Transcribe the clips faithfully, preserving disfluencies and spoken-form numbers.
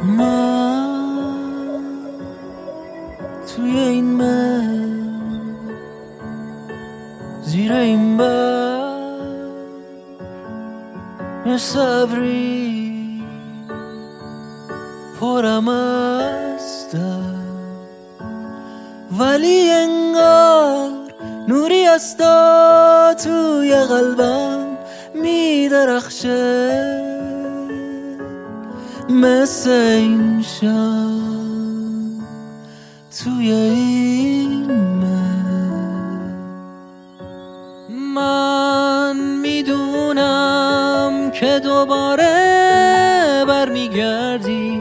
من توی این من زیر این بر مثل ابری پرم از درد، ولی انگار نوری از تا توی قلبم میدرخشه مثل این شب توی این من. من میدونم که دوباره برمیگردی،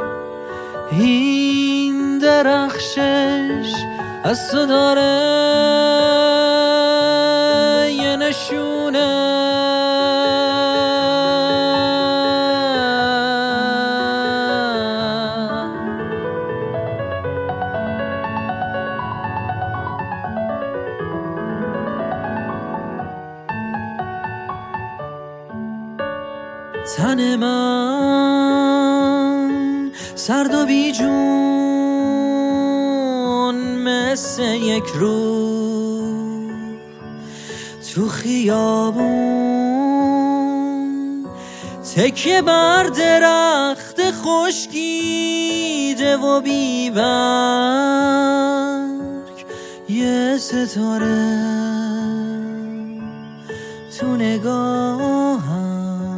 این درخشش از تو داره یه نشونه. تن من سرد و بی جون مثل یک روح تو خیابون، تکیه بر درخت خشکیده و بی برگ، یه ستاره تو نگاهم.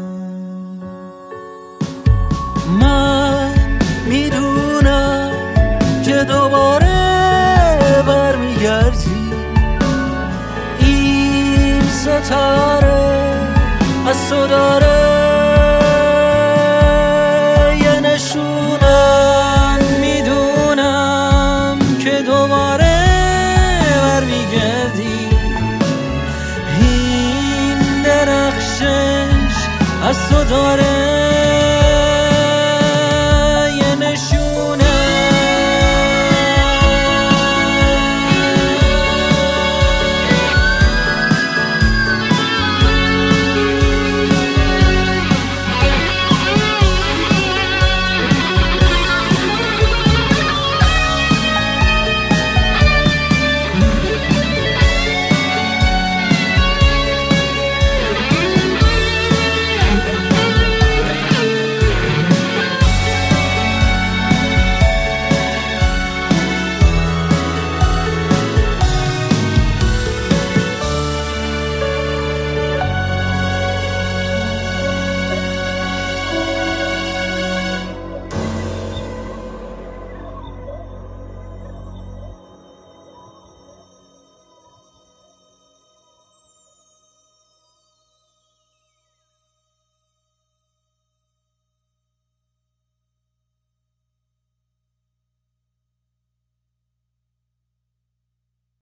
من میدونم که دوباره برمیگردی، این ستاره از تو داره یه نشونن. میدونم که دوباره برمیگردی، این درخشش از تو داره